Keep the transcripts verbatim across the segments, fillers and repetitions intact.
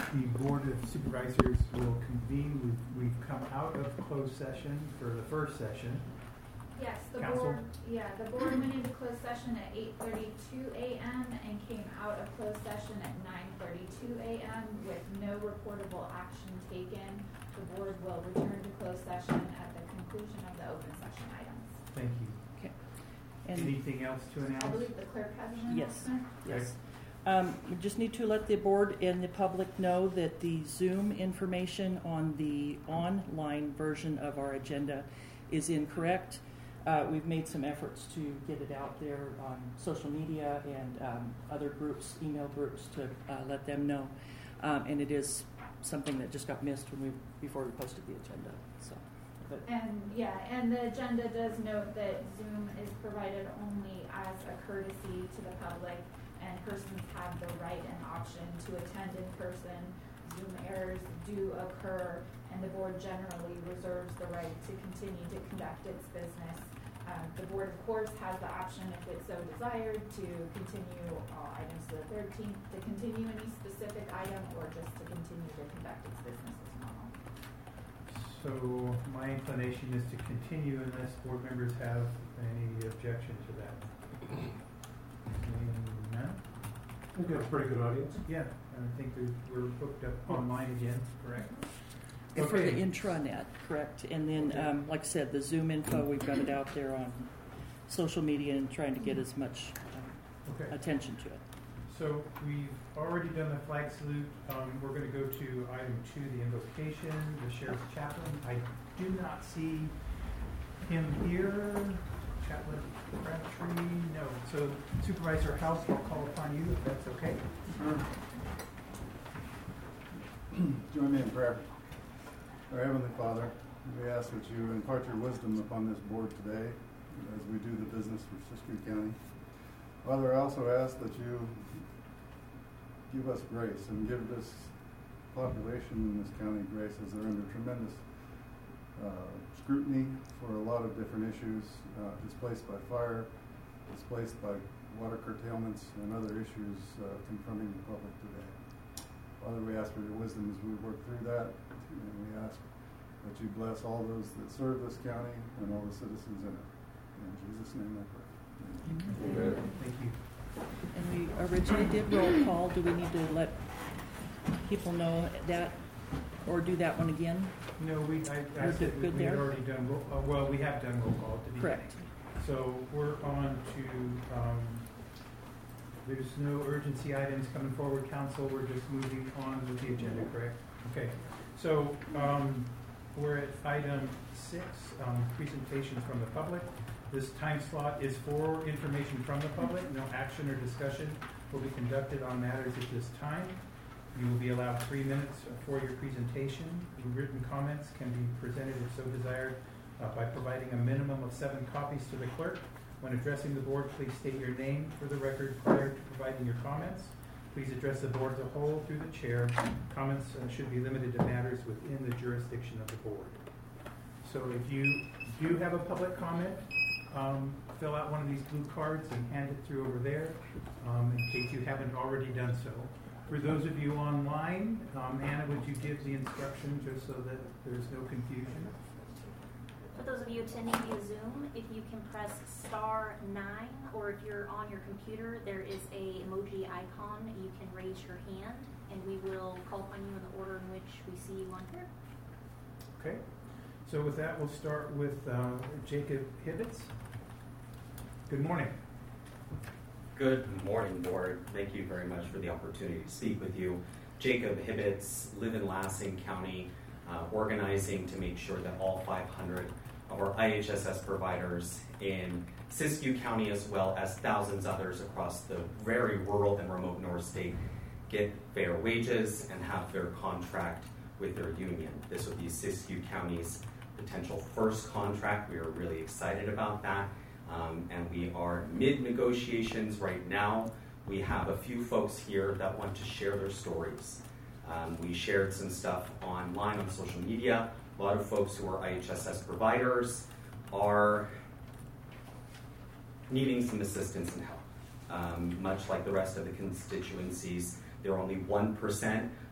the Board of Supervisors will convene. We've, we've come out of closed session for the first session. Yes, the Council? board. Yeah, the board went into closed session at eight thirty-two a m and came out of closed session at nine thirty-two a m with no reportable action taken. The board will return to closed session at the conclusion of the open session items. Thank you. Okay. And anything else to announce? I believe the clerk has an yes, announcement. yes. Um, we just need to let the board and the public know that the Zoom information on the online version of our agenda is incorrect. Uh, we've made some efforts to get it out there on social media and um, other groups, email groups, to uh, let them know. Um, and it is something that just got missed when we before we posted the agenda. So, but And yeah, and the agenda does note that Zoom is provided only as a courtesy to the public, and persons have the right and option to attend in person. Zoom errors do occur, and the board generally reserves the right to continue to conduct its business. Um, the board, of course, has the option, if it so desired, to continue all items to the thirteenth, to continue any specific item, or just to continue to conduct its business as normal. So my inclination is to continue unless board members have any objection to that. None? I think we have a pretty good audience. Yeah, I think that we're hooked up online again, correct? for the Okay. intranet, correct? And then, Okay. um, like I said, the Zoom info, we've got it out there on social media and trying to get as much um, Okay. attention to it. So we've already done the flag salute. Um, we're going to go to item two, the invocation, the sheriff's chaplain. I do not see him here. Chaplain Crabtree, no. So Supervisor House, I'll call upon you if that's okay. Sure. Join me in prayer. Our Heavenly Father, we ask that you impart your wisdom upon this board today as we do the business for Siskiyou County. Father, I also ask that you give us grace and give this population in this county grace as they're under tremendous uh, scrutiny for a lot of different issues, uh, displaced by fire, displaced by water curtailments, and other issues uh, confronting the public today. Father, we ask for your wisdom as we work through that, and we ask that you bless all those that serve this county and all the citizens in it. In Jesus' name I pray. Amen. Amen. Thank you. And we originally did roll call. Do we need to let people know that or do that one again? No, we, I, I Was said it we, good we had there? already done, roll, uh, well, we have done roll call at the beginning. Correct. So we're on to, um, there's no urgency items coming forward, council. We're just moving on with the agenda, correct? Okay. So um, we're at item six, um, presentations from the public. This time slot is for information from the public. No action or discussion will be conducted on matters at this time. You will be allowed three minutes for your presentation. Written comments can be presented if so desired uh, by providing a minimum of seven copies to the clerk. When addressing the board, please state your name for the record prior to providing your comments. Please address the board as a whole through the chair. Comments uh, should be limited to matters within the jurisdiction of the board. So if you do have a public comment, um, fill out one of these blue cards and hand it through over there um, in case you haven't already done so. For those of you online, um, Anna, would you give the instructions just so that there's no confusion? For those of you attending via Zoom, if you can press star nine, or if you're on your computer, there is a emoji icon. You can raise your hand, and we will call upon you in the order in which we see you on here. Okay. So with that, we'll start with uh, Jacob Hibbets. Good morning. Good morning, board. Thank you very much for the opportunity to speak with you. Jacob Hibbets, live in Lansing County, uh, organizing to make sure that all five hundred of our I H S S providers in Siskiyou County, as well as thousands others across the very rural and remote North State, get fair wages and have fair contract with their union. This would be Siskiyou County's potential first contract. We are really excited about that. Um, and we are mid-negotiations right now. We have a few folks here that want to share their stories. Um, we shared some stuff online on social media. A lot of folks who are I H S S providers are needing some assistance and help. Um, much like the rest of the constituencies, they're only one percent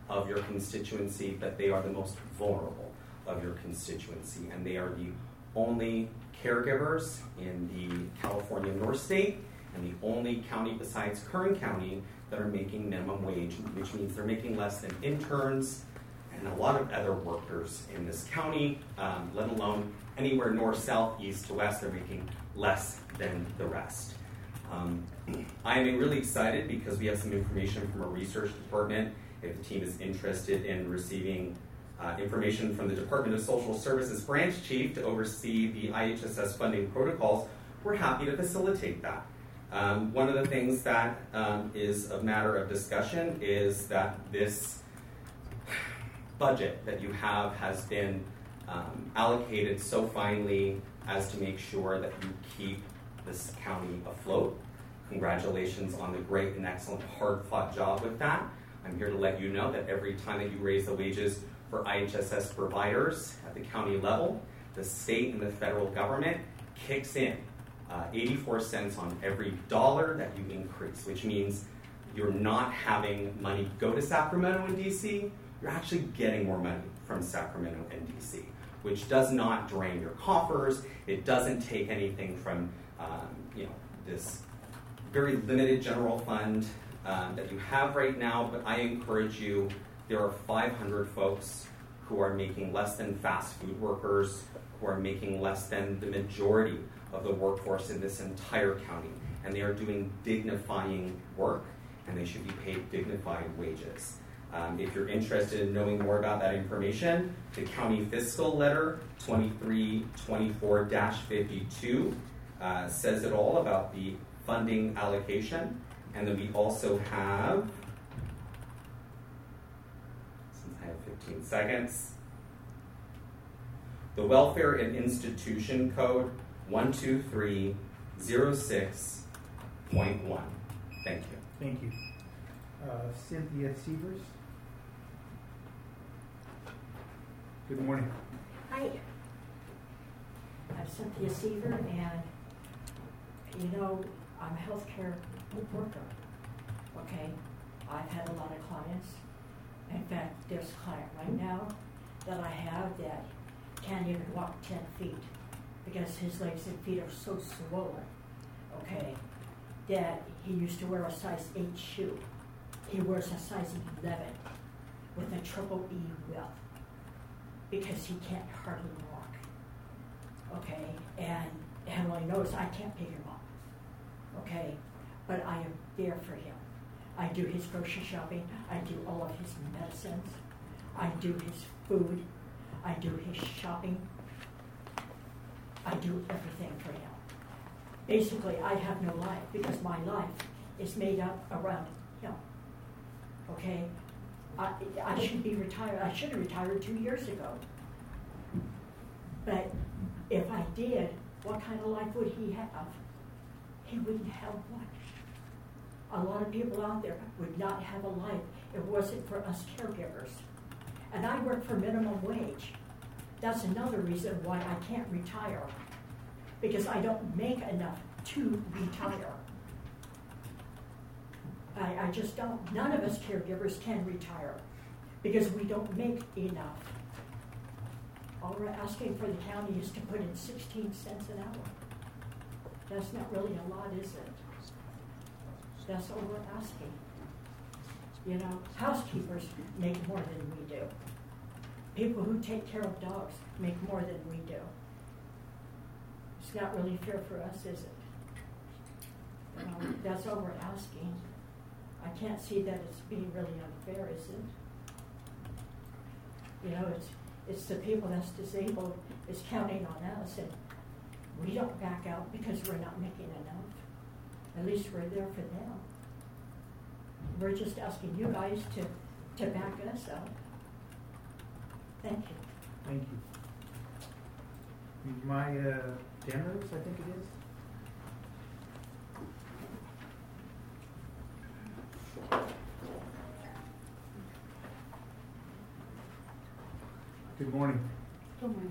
of your constituency, but they are the most vulnerable of your constituency, and they are the only caregivers in the California North State and the only county besides Kern County that are making minimum wage, which means they're making less than interns and a lot of other workers in this county, um, let alone anywhere north, south, east to west, they're making less than the rest. Um, I am really excited because we have some information from our research department. If the team is interested in receiving uh, information from the Department of Social Services branch chief to oversee the I H S S funding protocols, we're happy to facilitate that. Um, one of the things that um, is a matter of discussion is that this budget that you have has been um, allocated so finely as to make sure that you keep this county afloat. Congratulations on the great and excellent hard-fought job with that. I'm here to let you know that every time that you raise the wages for I H S S providers at the county level, the state and the federal government kicks in uh, eighty-four cents on every dollar that you increase, which means you're not having money go to Sacramento and D C, you're actually getting more money from Sacramento and D C, which does not drain your coffers. It doesn't take anything from um, you know, this very limited general fund um, that you have right now, but I encourage you, there are five hundred folks who are making less than fast food workers, who are making less than the majority of the workforce in this entire county, and they are doing dignifying work, and they should be paid dignified wages. Um, if you're interested in knowing more about that information, the county fiscal letter twenty-three twenty-four dash fifty-two uh, says it all about the funding allocation. And then we also have, since I have fifteen seconds, the Welfare and Institution Code one two three zero six point one. Thank you. Thank you. Uh, Cynthia Sievers. Good morning. Hi. I'm Cynthia Seaver, and you know, I'm a healthcare worker. Okay, I've had a lot of clients. In fact, there's a client right now that I have that can't even walk ten feet because his legs and feet are so swollen. Okay, that he used to wear a size eight shoe. He wears a size eleven with a triple E width because he can't hardly walk. Okay, and Emily knows I can't pick him up. Okay, but I am there for him. I do his grocery shopping. I do all of his medicines. I do his food. I do his shopping. I do everything for him. Basically, I have no life because my life is made up around him. Okay? I, I should be retired. I should have retired two years ago. But if I did, what kind of life would he have? He wouldn't have one. A lot of people out there would not have a life if it wasn't for us caregivers. And I work for minimum wage. That's another reason why I can't retire, because I don't make enough to retire. I, I just don't. None of us caregivers can retire because we don't make enough. All we're asking for the county is to put in sixteen cents an hour. That's not really a lot, is it? That's all we're asking. You know, housekeepers make more than we do. People who take care of dogs make more than we do. It's not really fair for us, is it? You know, that's all we're asking. I can't see that it's being really unfair, is it? You know, it's it's the people that's disabled is counting on us, and we don't back out because we're not making enough. At least we're there for them. We're just asking you guys to, to back us up. Thank you. Thank you. Maya Demos, I think it is. Good morning. Good morning.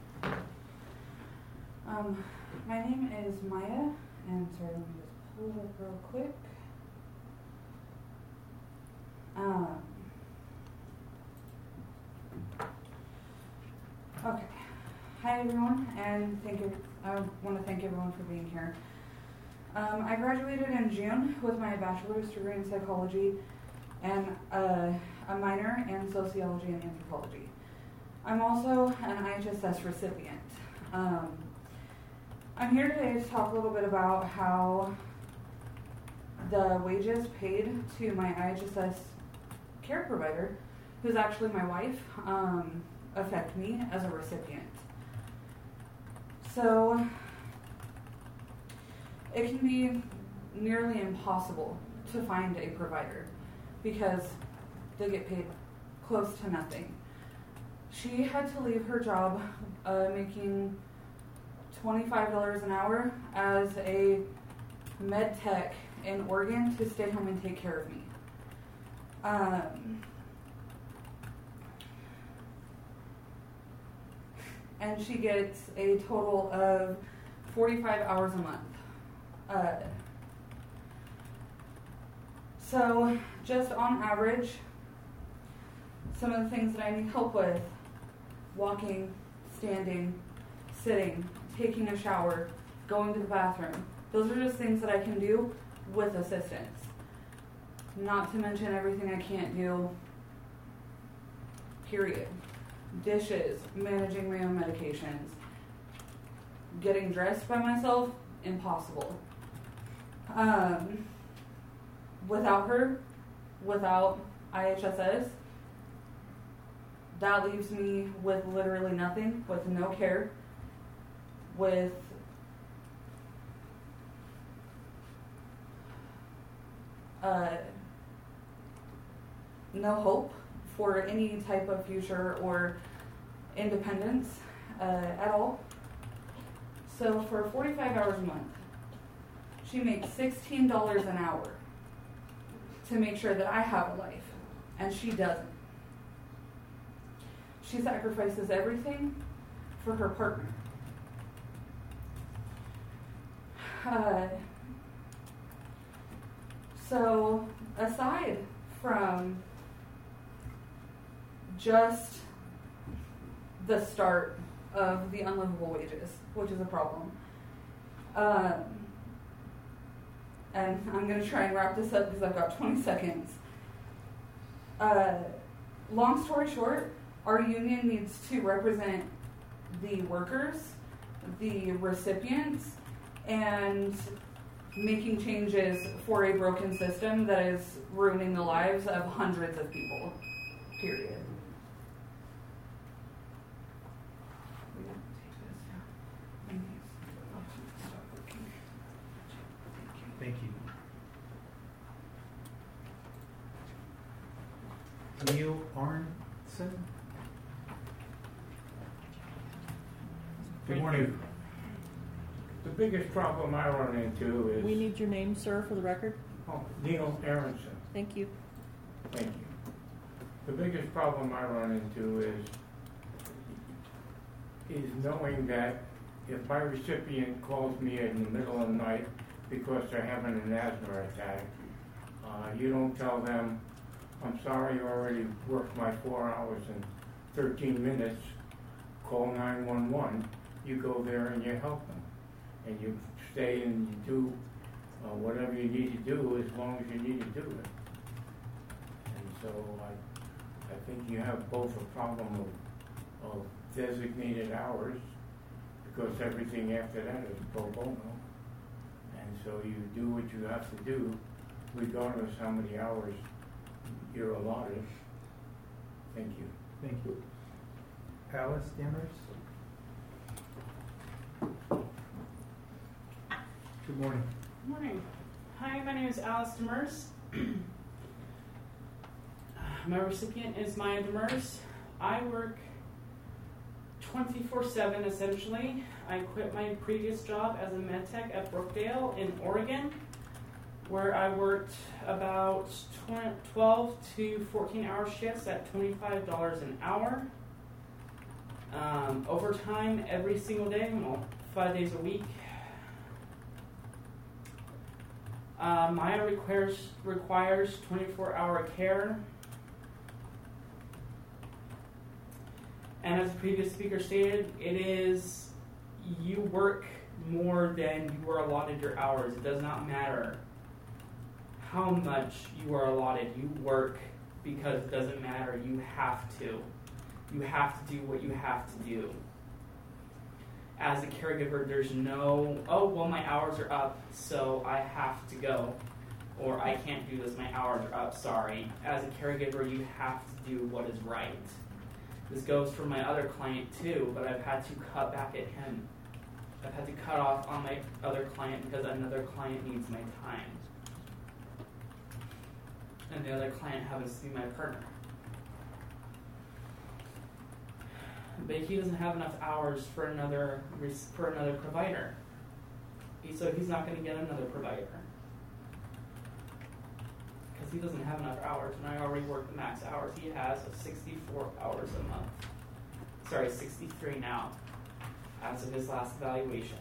Um, my name is Maya, and sorry, let me just pull it up real quick. Um, Okay. Hi everyone, and thank you. I want to thank everyone for being here. Um, I graduated in June with my bachelor's degree in psychology and uh, a minor in sociology and anthropology. I'm also an I H S S recipient. Um, I'm here today to talk a little bit about how the wages paid to my I H S S care provider, who's actually my wife, um, affect me as a recipient. So, it can be nearly impossible to find a provider because they get paid close to nothing. She had to leave her job uh, making twenty-five dollars an hour as a med tech in Oregon to stay home and take care of me. Um, and she gets a total of forty-five hours a month. Uh, so, just on average, some of the things that I need help with: walking, standing, sitting, taking a shower, going to the bathroom. Those are just things that I can do with assistance. Not to mention everything I can't do, period. Dishes, managing my own medications, getting dressed by myself, impossible. Um, without her, without I H S S, that leaves me with literally nothing, with no care, with uh, no hope for any type of future or independence uh, at all. So for forty-five hours a month, she makes sixteen dollars an hour to make sure that I have a life, and she doesn't. She sacrifices everything for her partner. Uh, so aside from just the start of the unlivable wages, which is a problem. Um, and I'm going to try and wrap this up because I've got twenty seconds. Uh, long story short, our union needs to represent the workers, the recipients, and making changes for a broken system that is ruining the lives of hundreds of people, period. Thank you. Neil Arnson? Good morning. The biggest problem I run into is... We need your name, sir, for the record. Oh, Neil Aronson. Thank you. Thank you. The biggest problem I run into is is knowing that if my recipient calls me in the middle of the night because they're having an asthma attack, uh, you don't tell them, I'm sorry, you already worked my four hours and thirteen minutes, call nine one one. You go there and you help them. And you stay and you do uh, whatever you need to do as long as you need to do it. And so I, I think you have both a problem of, of designated hours, because everything after that is pro bono. And so you do what you have to do, regardless how many hours you're allotted. Thank you. Thank you. Alice Demers? Good morning. Good morning. Hi, my name is Alice Demers. My recipient is Maya Demers. I work twenty-four seven essentially. I quit my previous job as a med tech at Brookdale in Oregon, where I worked about twelve to fourteen hour shifts at twenty-five dollars an hour. Um, overtime every single day, well, five days a week. Uh, Maya requires requires twenty-four hour care, And as the previous speaker stated, it is you work more than you are allotted your hours. It does not matter how much you are allotted. You work because it doesn't matter. You have to. You have to do what you have to do. As a caregiver, there's no, oh, well, my hours are up, so I have to go. Or I can't do this, my hours are up, sorry. As a caregiver, you have to do what is right. This goes for my other client too, but I've had to cut back at him. I've had to cut off on my other client because another client needs my time. And the other client happens to be my partner. But he doesn't have enough hours for another for another provider. He, so he's not going to get another provider. Because he doesn't have enough hours, and I already work the max hours. He has sixty-four hours a month. Sorry, sixty-three now, as of his last evaluation.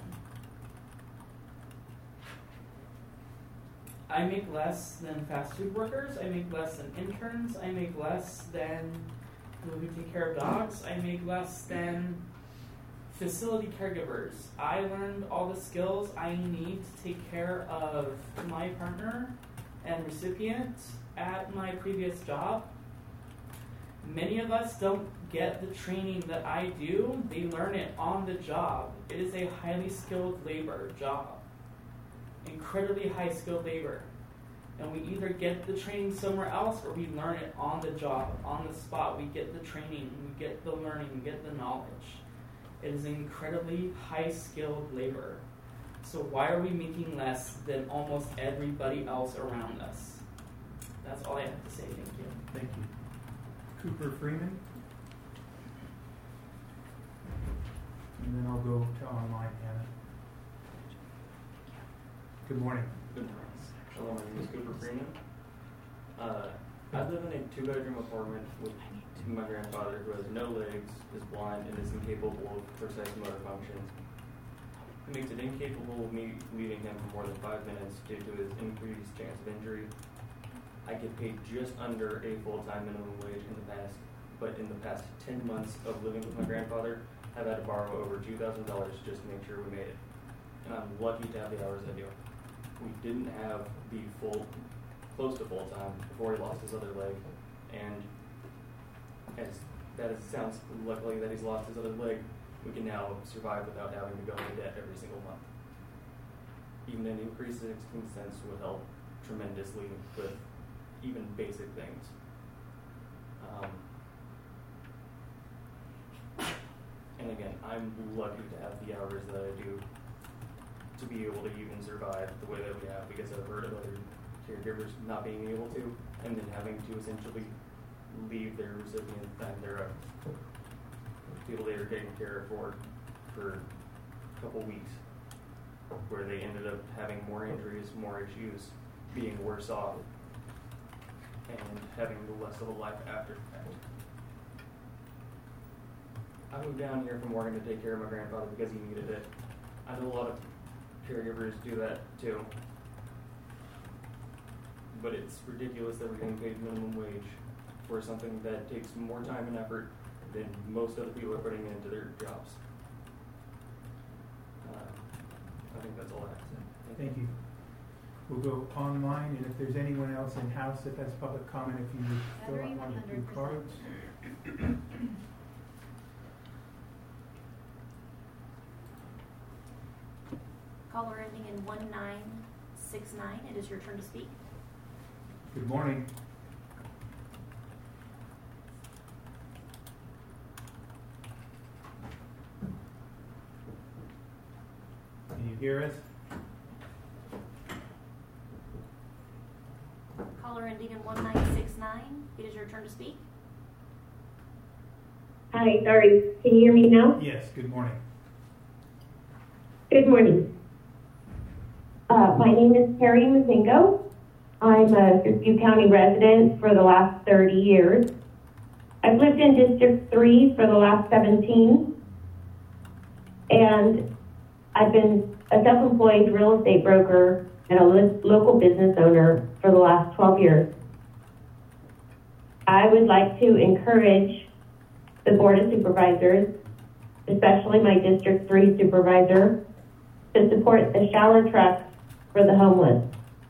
I make less than fast food workers. I make less than interns. I make less than people who take care of dogs. I make less than facility caregivers. I learned all the skills I need to take care of my partner and recipient at my previous job. Many of us don't get the training that I do. They learn it on the job. It is a highly skilled labor job. Incredibly high skilled labor. And we either get the training somewhere else or we learn it on the job, on the spot. We get the training, we get the learning, we get the knowledge. It is incredibly high skilled labor. So why are we making less than almost everybody else around us? That's all I have to say. Thank you. Thank you. Cooper Freeman. And then I'll go to online, Hannah. Good morning. Good morning. Hello, my name is Cooper Freeman. Uh, I live in a two-bedroom apartment with my grandfather who has no legs, is blind, and is incapable of precise motor functions. It makes it incapable of me leaving him for more than five minutes due to his increased chance of injury. I get paid just under a full-time minimum wage in the past, but in the past ten months of living with my grandfather, I've had to borrow over two thousand dollars just to make sure we made it. And I'm lucky to have the hours I do. We didn't have the full, close to full time before he lost his other leg, and as that is, sounds luckily that he's lost his other leg, we can now survive without having to go into debt every single month. Even an increase in sixteen cents would help tremendously with even basic things. Um, and again, I'm lucky to have the hours that I do to be able to even survive the way that we have, because I've heard of other caregivers not being able to, and then having to essentially leave their recipient and their uh, people they were taking care of for for a couple weeks, where they ended up having more injuries, more issues, being worse off, and having less of a life after the fact. I moved down here from Oregon to take care of my grandfather because he needed it. I know a lot of caregivers do that too, but it's ridiculous that we're getting paid minimum wage for something that takes more time and effort than most other people are putting into their jobs. Uh, I think that's all I have to say. Thank you. We'll go online, and if there's anyone else in house that has public comment, if you would fill out one of the blue cards. Caller ending in one nine six nine, it is your turn to speak. Good morning. Can you hear us? Caller ending in one nine six nine, it is your turn to speak. Hi, sorry. Can you hear me now? Yes, good morning. Good morning. Uh, my name is Terry Mazingo. I'm a Siskiyou County resident for the last thirty years. I've lived in District three for the last seventeen. And I've been a self-employed real estate broker and a lo- local business owner for the last twelve years. I would like to encourage the Board of Supervisors, especially my District three Supervisor, to support the shower trucks for the homeless,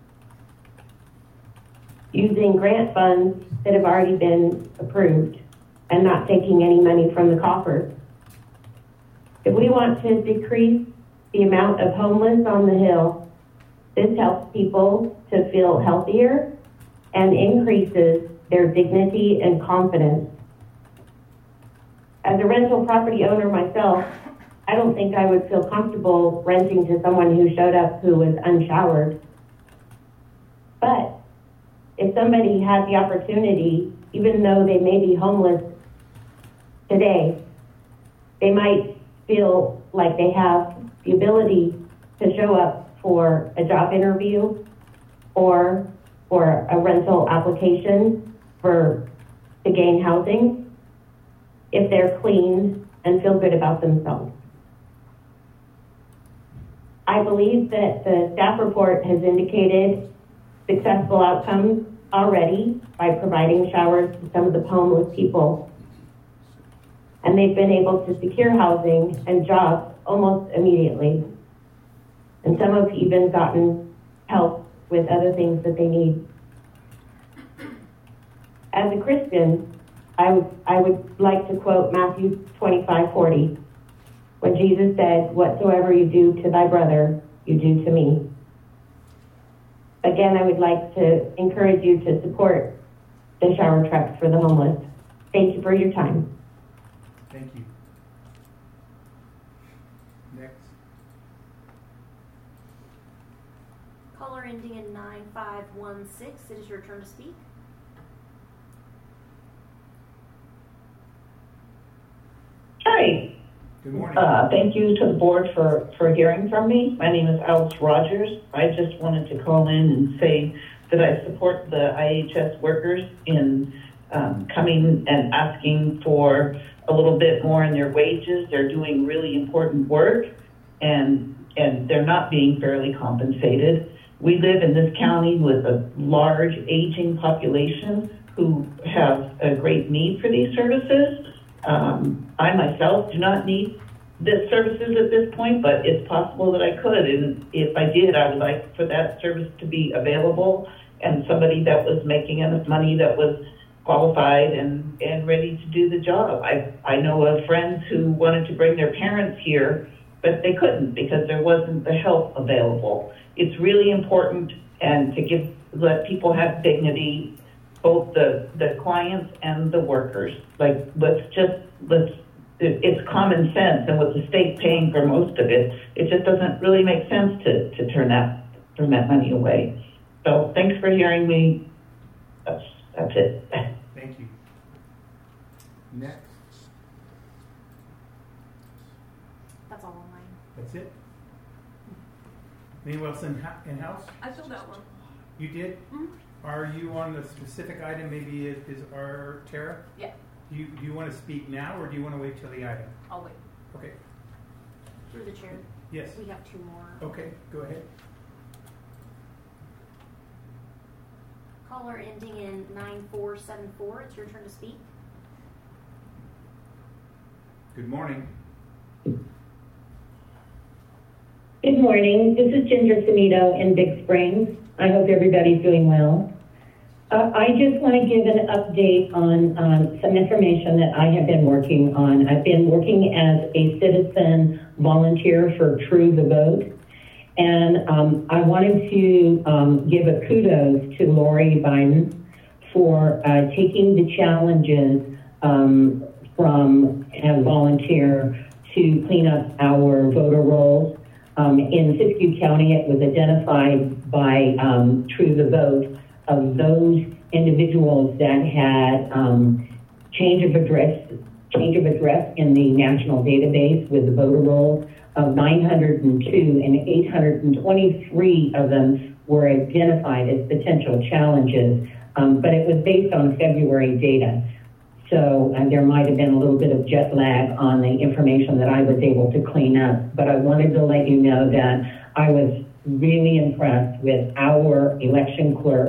using grant funds that have already been approved and not taking any money from the coffers. If we want to decrease the amount of homeless on the Hill, this helps people to feel healthier and increases their dignity and confidence. As a rental property owner myself, I don't think I would feel comfortable renting to someone who showed up who was unshowered. But if somebody had the opportunity, even though they may be homeless today, they might feel like they have the ability to show up for a job interview or for a rental application for to gain housing if they're clean and feel good about themselves. I believe that the staff report has indicated successful outcomes already by providing showers to some of the homeless people. And they've been able to secure housing and jobs almost immediately. And some have even gotten help with other things that they need. As a Christian, I would, I would like to quote Matthew twenty-five forty, when Jesus said, "Whatsoever you do to thy brother, you do to me." Again, I would like to encourage you to support the shower trucks for the homeless. Thank you for your time. Thank you. Next. Caller ending in nine five one six, it is your turn to speak. Hi. Good morning. Uh, thank you to the board for, for hearing from me. My name is Alice Rogers. I just wanted to call in and say that I support the I H S workers in um, coming and asking for a little bit more in their wages. They're doing really important work, and and they're not being fairly compensated. We live in this county with a large aging population who have a great need for these services. Um, I myself do not need the services at this point, but it's possible that I could. And if I did, I would like for that service to be available and somebody that was making enough money that was qualified and, and ready to do the job. I, I know of friends who wanted to bring their parents here, but they couldn't because there wasn't the help available. It's really important and to give let people have dignity, both the, the clients and the workers. Like, let's just, let's, it, it's common sense, and with the state paying for most of it, it just doesn't really make sense to, to turn that, turn that money away. So thanks for hearing me. That's, that's it. Thank you. Next. That's all online. That's it? Anyone else in, in-house? I filled out one. You did? Mm-hmm. Are you on the specific item? Maybe is, is our Tara? Yeah. Do you, do you want to speak now, or do you want to wait till the item? I'll wait. Okay. Through the chair. Yes. We have two more. Okay, go ahead. Caller ending in nine four seven four, it's your turn to speak. Good morning. Good morning. This is Ginger Samito in Big Springs. I hope everybody's doing well. Uh, I just want to give an update on um, some information that I have been working on. I've been working as a citizen volunteer for True the Vote, and um, I wanted to um, give a kudos to Lori Biden for uh, taking the challenges um, from a volunteer to clean up our voter rolls. Um, in Siskiyou County, it was identified by um, True the Vote of those individuals that had um, change of address, change of address in the national database with the voter rolls of nine hundred two, and eight hundred twenty-three of them were identified as potential challenges, um, but it was based on February data. So uh, there might have been a little bit of jet lag on the information that I was able to clean up. But I wanted to let you know that I was really impressed with our election clerk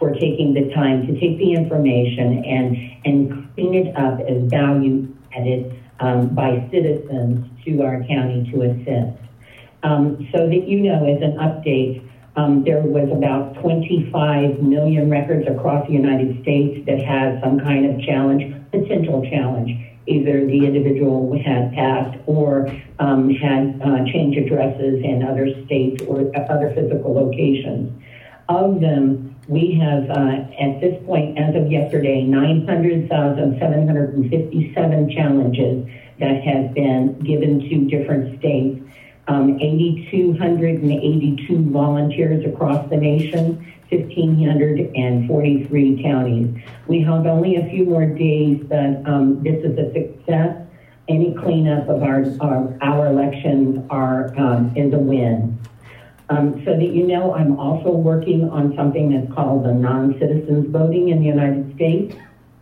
for taking the time to take the information and, and clean it up as value added um, by citizens to our county to assist. Um, so that you know, as an update, um, there was about twenty-five million records across the United States that had some kind of challenge, potential challenge. Either the individual had passed or um, had uh, changed addresses in other states or other physical locations. Of them, we have, uh, at this point, as of yesterday, nine hundred thousand seven hundred fifty-seven challenges that have been given to different states. Um, eight thousand two hundred eighty-two volunteers across the nation, one thousand five hundred forty-three counties. We have only a few more days, but um, this is a success. Any cleanup of our our, our elections are um, is a win. Um, so that you know, I'm also working on something that's called the non-citizens voting in the United States.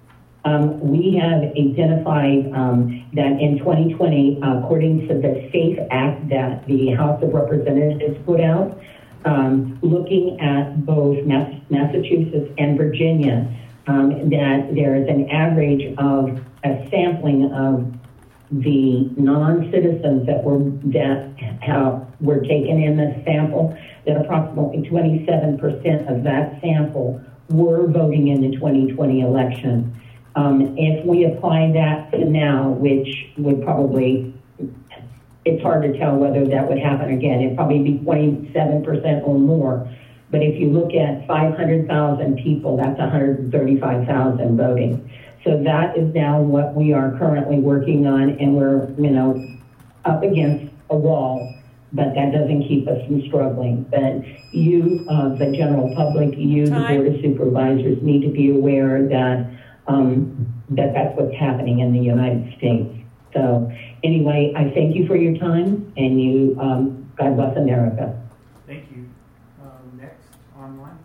Um, we have identified um, that in twenty twenty, uh, according to the SAFE Act that the House of Representatives put out, um, looking at both Mass Massachusetts and Virginia, um, that there is an average of a sampling of the non-citizens that were that uh, were taken in the sample, that approximately twenty-seven percent of that sample were voting in the twenty twenty election. Um, if we apply that to now, which would probably, it's hard to tell whether that would happen again. It'd probably be twenty-seven percent or more. But if you look at five hundred thousand people, that's one hundred thirty-five thousand voting. So that is now what we are currently working on, and we're, you know, up against a wall, but that doesn't keep us from struggling. But you, uh, the general public, you, Time. the Board of Supervisors, need to be aware that um, that that's what's happening in the United States. So anyway, I thank you for your time, and you, um, God bless America. Thank you. Um, next, online.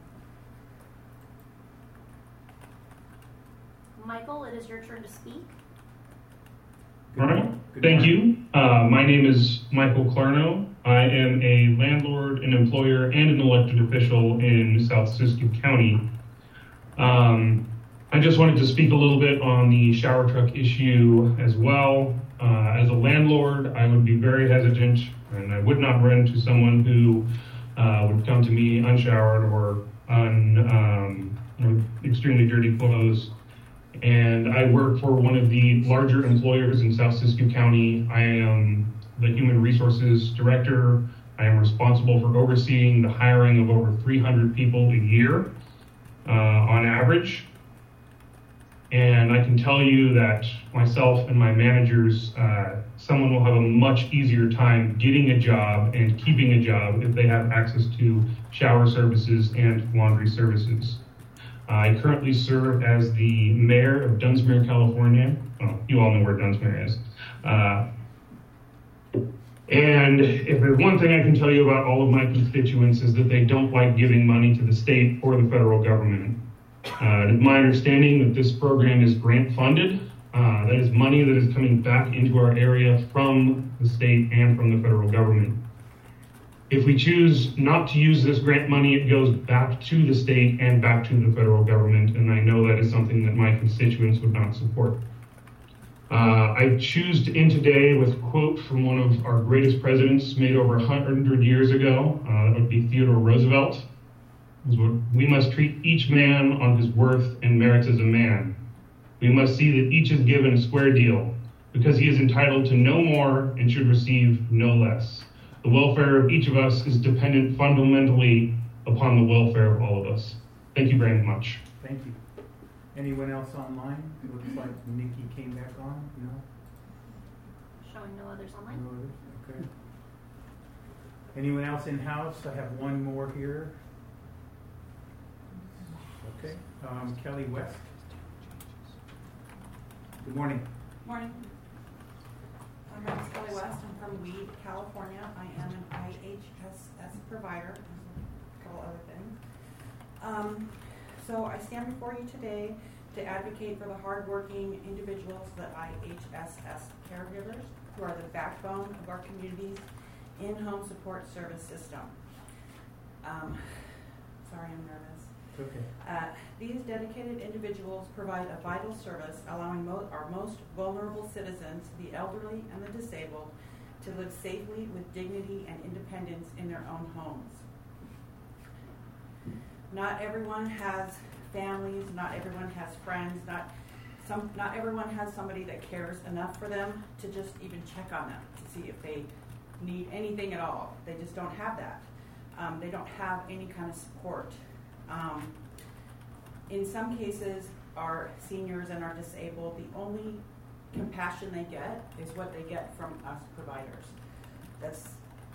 Michael, it is your turn to speak. All right. Thank you. Uh, my name is Michael Clarno. I am a landlord, an employer, and an elected official in South Siskiyou County. Um, I just wanted to speak a little bit on the shower truck issue as well. Uh, as a landlord, I would be very hesitant, and I would not rent to someone who uh, would come to me unshowered or un, um, or extremely dirty clothes. And I work for one of the larger employers in South Siskiyou County. I am the Human Resources Director. I am responsible for overseeing the hiring of over three hundred people a year uh, on average. And I can tell you that myself and my managers, uh, someone will have a much easier time getting a job and keeping a job if they have access to shower services and laundry services. I currently serve as the mayor of Dunsmuir, California. Well, you all know where Dunsmuir is. Uh, and if there's one thing I can tell you about all of my constituents is that they don't like giving money to the state or the federal government. Uh, it is my understanding that this program is grant funded. Uh, that is money that is coming back into our area from the state and from the federal government. If we choose not to use this grant money, it goes back to the state and back to the federal government, and I know that is something that my constituents would not support. Uh, I choose to end today with a quote from one of our greatest presidents made over one hundred years ago. Uh, that would be Theodore Roosevelt. It was, "We must treat each man on his worth and merits as a man. We must see that each is given a square deal, because he is entitled to no more and should receive no less. The welfare of each of us is dependent fundamentally upon the welfare of all of us." Thank you very much. Thank you. Anyone else online? It looks like Nikki came back on. No? Showing no others online. No others? Okay. Anyone else in-house? I have one more here. Okay. Um, Kelly West. Good morning. Morning. My name is Kelly West. I'm from Weed, California. I am an I H S S provider, a couple other things. Um, so I stand before you today to advocate for the hardworking individuals, the I H S S caregivers, who are the backbone of our community's in-home support service system. Um, sorry, I'm nervous. Okay. Uh, these dedicated individuals provide a vital service, allowing mo- our most vulnerable citizens, the elderly and the disabled, to live safely with dignity and independence in their own homes. Not everyone has families, not everyone has friends, not some, not everyone has somebody that cares enough for them to just even check on them to see if they need anything at all. They just don't have that. Um, they don't have any kind of support. Um, in some cases, our seniors and our disabled, the only compassion they get is what they get from us providers. That's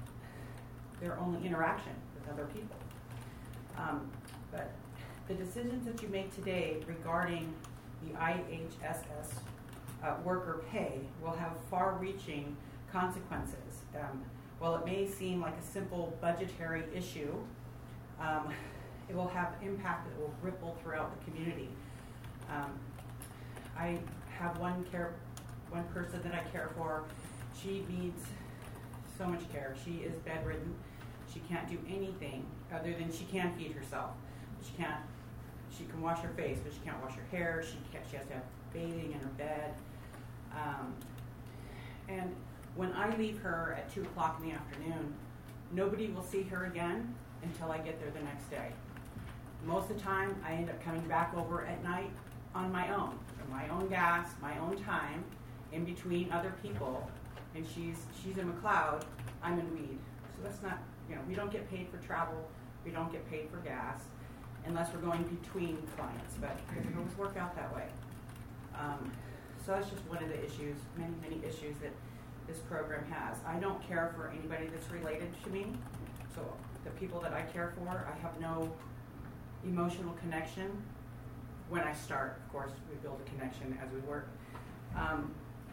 their only interaction with other people. Um, but the decisions that you make today regarding the I H S S uh, worker pay will have far-reaching consequences. Um, while it may seem like a simple budgetary issue, um, it will have impact that will ripple throughout the community. Um, I have one care, one person that I care for. She needs so much care. She is bedridden. She can't do anything other than she can feed herself. She can't. She can wash her face, but she can't wash her hair. She can't. She has to have bathing in her bed. Um, and when I leave her at two o'clock in the afternoon, nobody will see her again until I get there the next day. Most of the time, I end up coming back over at night on my own, for my own gas, my own time, in between other people. And she's she's in McLeod, I'm in Weed. So that's not, you know, we don't get paid for travel, we don't get paid for gas, unless we're going between clients, but it doesn't always work out that way. Um, so that's just one of the issues, many, many issues that this program has. I don't care for anybody that's related to me, so the people that I care for, I have no emotional connection. When I start, of course, we build a connection as we work. Um,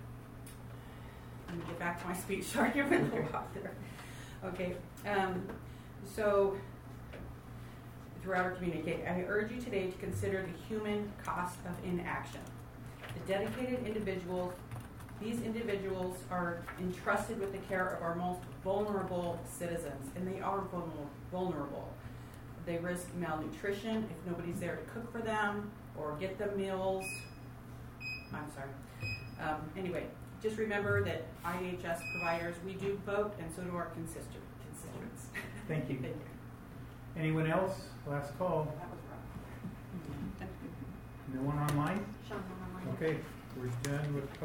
let me get back to my speech. Sorry, I went a little off there. Okay, um, so throughout our community, I urge you today to consider the human cost of inaction. The dedicated individuals, these individuals are entrusted with the care of our most vulnerable citizens, and they are vulnerable. They risk malnutrition if nobody's there to cook for them or get them meals. I'm sorry. Um, anyway, just remember that I H S providers, we do vote, and so do our constituents. Thank you. Thank you. Anyone else? Last call. That was wrong. No one online? Sean, online. Okay, we're done with